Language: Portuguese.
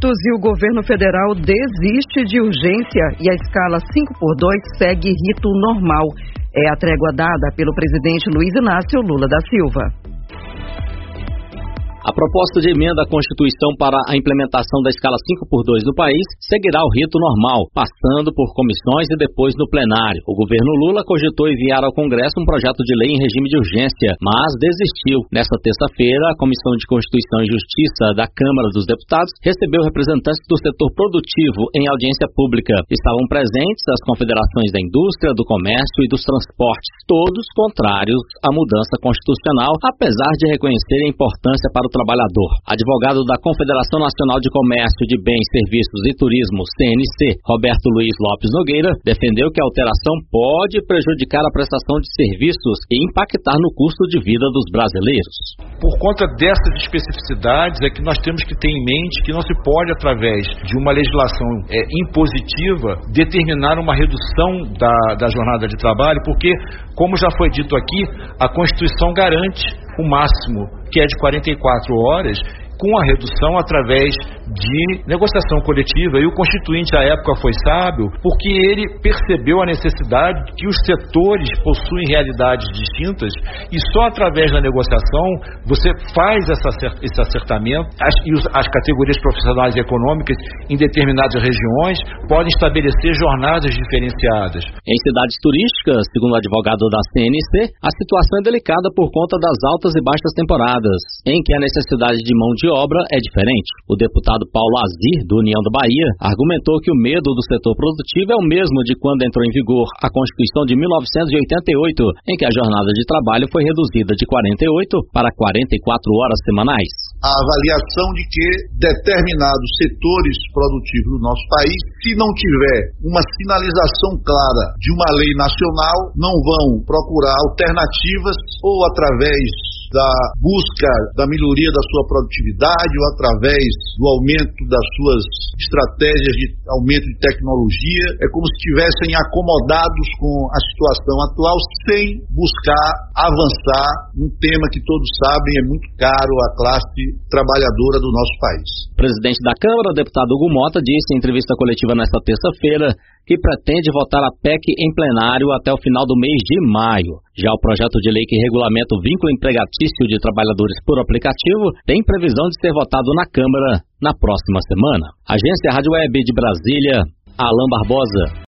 minutos e o governo federal desiste de urgência e a escala 5x2 segue rito normal. É a trégua dada pelo presidente Luiz Inácio Lula da Silva. A proposta de emenda à Constituição para a implementação da escala 5x2 no país seguirá o rito normal, passando por comissões e depois no plenário. O governo Lula cogitou enviar ao Congresso um projeto de lei em regime de urgência, mas desistiu. Nesta terça-feira, a Comissão de Constituição e Justiça da Câmara dos Deputados recebeu representantes do setor produtivo em audiência pública. Estavam presentes as confederações da indústria, do comércio e dos transportes, todos contrários à mudança constitucional, apesar de reconhecerem a importância para o trabalhador. Advogado da Confederação Nacional de Comércio de Bens, Serviços e Turismo, CNC, Roberto Luiz Lopes Nogueira, defendeu que a alteração pode prejudicar a prestação de serviços e impactar no custo de vida dos brasileiros. Por conta dessas especificidades é que nós temos que ter em mente que não se pode, através de uma legislação impositiva, determinar uma redução da jornada de trabalho, porque, como já foi dito aqui, a Constituição garante o máximo, que é de 44 horas, com a redução através de negociação coletiva. E o Constituinte, à época, foi sábio, porque ele percebeu a necessidade de que os setores possuem realidades distintas e só através da negociação você faz esse acertamento. As categorias profissionais e econômicas em determinadas regiões podem estabelecer jornadas diferenciadas. Em cidades turísticas, segundo o advogado da CNC, a situação é delicada por conta das altas e baixas temporadas, em que a necessidade de mão de obra é diferente. O deputado Paulo Azir, do União da Bahia, argumentou que o medo do setor produtivo é o mesmo de quando entrou em vigor a Constituição de 1988, em que a jornada de trabalho foi reduzida de 48 para 44 horas semanais. A avaliação de que determinados setores produtivos do nosso país, se não tiver uma sinalização clara de uma lei nacional, não vão procurar alternativas ou através da busca da melhoria da sua produtividade ou através do aumento das suas estratégias de aumento de tecnologia. É como se estivessem acomodados com a situação atual sem buscar avançar num tema que todos sabem é muito caro à classe trabalhadora do nosso país. O presidente da Câmara, o deputado Hugo Mota, disse em entrevista coletiva nesta terça-feira que pretende votar a PEC em plenário até o final do mês de maio. Já o projeto de lei que regulamenta o vínculo empregatício de trabalhadores por aplicativo tem previsão de ser votado na Câmara na próxima semana. Agência Rádio Web de Brasília, Alain Barbosa.